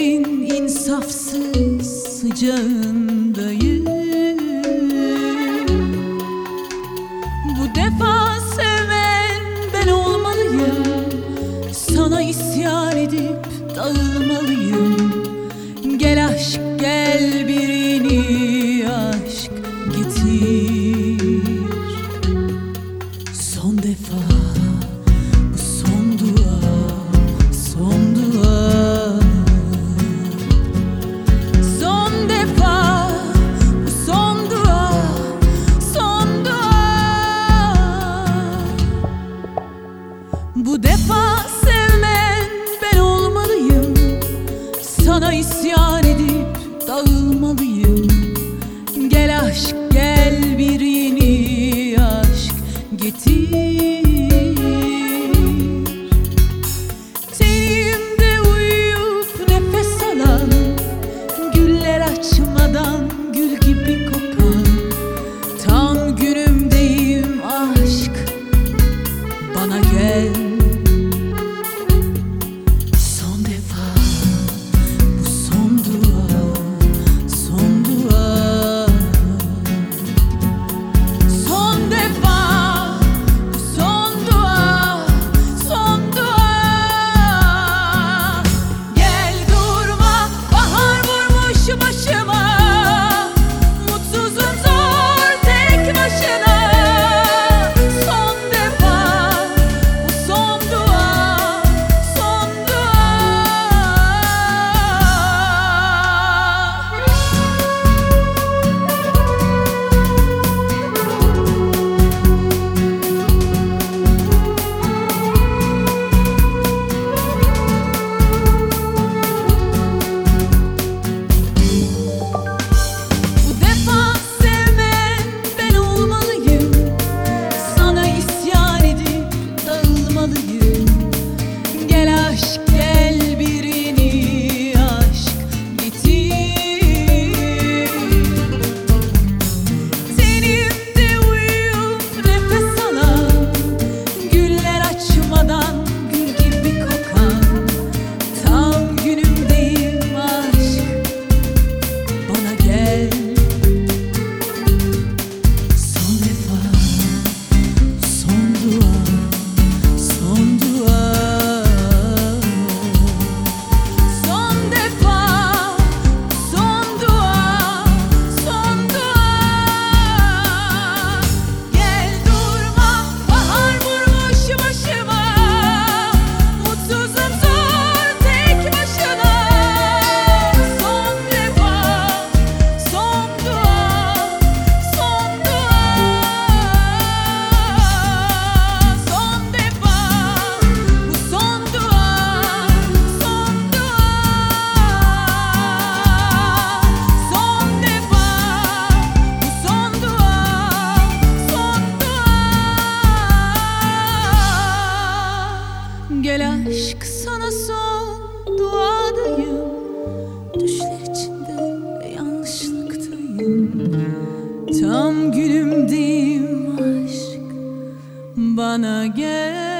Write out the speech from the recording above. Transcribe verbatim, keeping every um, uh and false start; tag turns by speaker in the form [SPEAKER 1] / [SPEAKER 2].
[SPEAKER 1] ellerin insafsız sıcağındayım. Bu defa seven ben olmalıyım. Sana isyan edip dağılmalıyım. Gel aşk gel, bir yeni aşk getir. Son defa bu son dua, son dua. Son defa bu son dua, son dua. Bu defa sevmen ben olmalıyım. Sana isyan edip dağılmalıyım. Gel aşk gel, bir yeni aşk getir. Tenimde uyuyup nefes alan, güller açmadan gül gibi kokan, tam günümdeyim aşk, bana gel. Son defa bu son dua, son dua. Son defa bu son dua, son dua. Gel durma, bahar vurmuş başıma. Mutsuzum zor tek başına. Son defa bu son dua, son dua. Bu defa sevmen ben olmalıyım. Sana isyan edip dağılmalıyım. Gel aşk gel, bir yeni aşk getir. Tenimde uyuyup nefes alan, güller açmadan gül gibi kokan, tam günümdeyim aşk, bana gel. Son defa son dua, son dua. Son defa son dua, son dua. Gel durma, bahar vurmuş başıma. Mutsuzum zor tek başına. Son defa son dua, son dua. Son defa bu son dua, son dua. Son defa bu son dua, son dua. Gel aşk, sana son duadayım. Düşler içinde yanlışlıktayım. Tam günümdeyim aşk, bana gel.